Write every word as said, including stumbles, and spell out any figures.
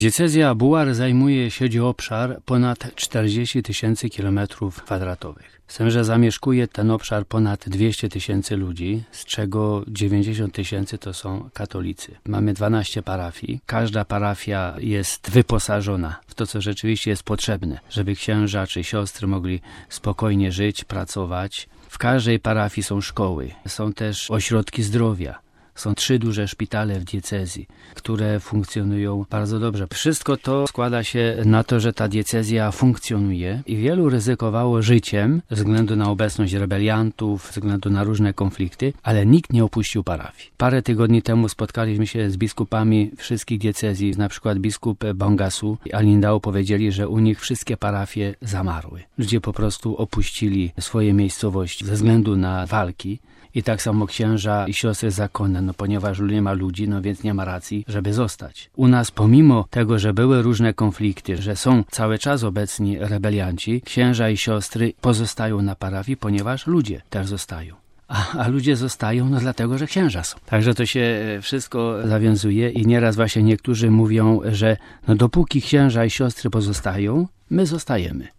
Diecezja Bułar zajmuje średnioobszar ponad czterdzieści tysięcy kilometrów kwadratowych. Z tym, że zamieszkuje ten obszar ponad dwieście tysięcy ludzi, z czego dziewięćdziesiąt tysięcy to są katolicy. Mamy dwanaście parafii. Każda parafia jest wyposażona w to, co rzeczywiście jest potrzebne, żeby księża czy siostry mogli spokojnie żyć, pracować. W każdej parafii są szkoły, są też ośrodki zdrowia. Są trzy duże szpitale w diecezji, które funkcjonują bardzo dobrze. Wszystko to składa się na to, że ta diecezja funkcjonuje i wielu ryzykowało życiem ze względu na obecność rebeliantów, ze względu na różne konflikty, ale nikt nie opuścił parafii. Parę tygodni temu spotkaliśmy się z biskupami wszystkich diecezji, na przykład biskup Bongasu i Alindao powiedzieli, że u nich wszystkie parafie zamarły. Ludzie po prostu opuścili swoje miejscowości ze względu na walki. I tak samo księża i siostry zakonne, no ponieważ nie ma ludzi, no więc nie ma racji, żeby zostać. U nas pomimo tego, że były różne konflikty, że są cały czas obecni rebelianci, księża i siostry pozostają na parafii, ponieważ ludzie też zostają. A, a ludzie zostają, no dlatego, że księża są. Także to się wszystko zawiązuje i nieraz właśnie niektórzy mówią, że no dopóki księża i siostry pozostają, my zostajemy.